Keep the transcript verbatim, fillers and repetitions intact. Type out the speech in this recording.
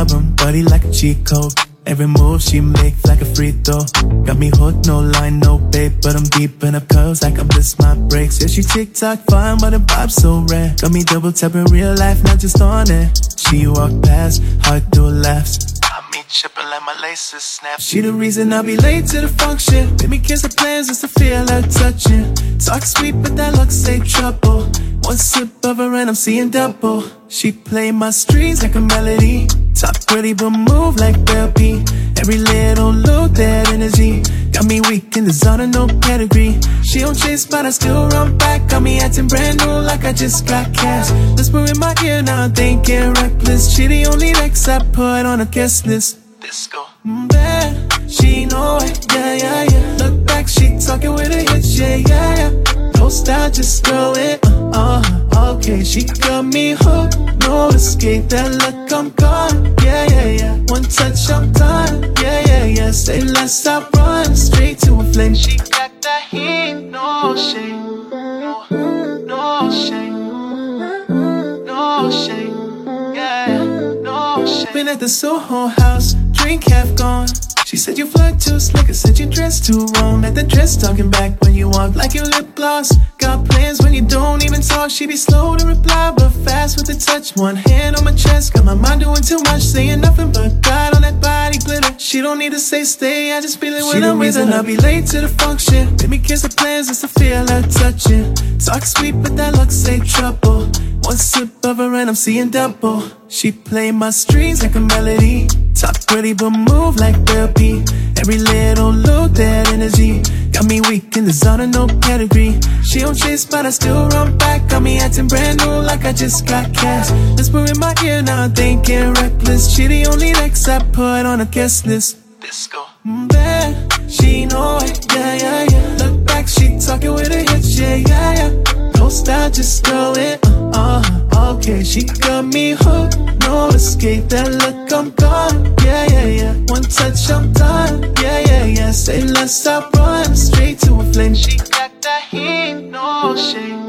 album, body like a cheat code. Every move she make like a free throw. Got me hooked, no line, no bait, but I'm deep in her curves like I bliss my brakes. Yeah, she TikTok fine, but the vibe's so rare. Got me double tapping real life, not just on it. She walk past, heart do laughs. Got me chipping like my laces snap. She the reason I be late to the function. Made me kiss her plans just to feel her touching. Talk sweet, but that looks say trouble. One sip of her and I'm seeing double. She play my strings like a melody. Talk pretty but move like Bell P. Every little load that energy. Got me weak in the zone of no pedigree. She don't chase but I still run back. Got me acting brand new like I just got cash. Whisper in my ear now I'm thinking reckless. She the only ex I put on a guest list. Disco mm, bad, she know it, yeah, yeah, yeah. Look back, she talking with her hips, yeah, yeah, yeah. No style, just throw it, uh, uh, okay. She got me hooked, no escape. That look, I'm gone, yeah, yeah, yeah. One touch, I'm done, yeah, yeah, yeah. Say less, I run straight to a flame. She got that heat, no shame, no, no shame, no shame, yeah, no shame. Been at the Soho house, drink half gone. She said you flirt too slick, I said you dress too wrong. Let the dress talking back when you walk like your lip gloss. Got plans when you don't even talk. She be slow to reply but fast with the touch. One hand on my chest, got my mind doing too much. Saying nothing but God on that body glitter. She don't need to say stay, I just feel it when I'm with her. I'll be late to the function. Let me kiss her plans just to feel her touching. Talk sweet but that looks say trouble. One sip of her and I'm seeing double. She play my strings like a melody. Talk pretty but move like Bell P. Every little load that energy. Got me weak in the zone of no pedigree. She don't chase but I still run back. Got me acting brand new like I just got cash. Whisper in my ear now I'm thinking reckless. She the only ex I put on a guest list. Disco mm, bad, she know it, yeah, yeah, yeah. Look back, she talking with her hips, yeah, yeah, yeah. No style, just throw it, uh, uh, okay. She got me hooked, no escape. That look, I'm gone, yeah, yeah, yeah. One touch, I'm done, yeah, yeah, yeah. Say less, I run straight to a flame. She got that heat, no shame.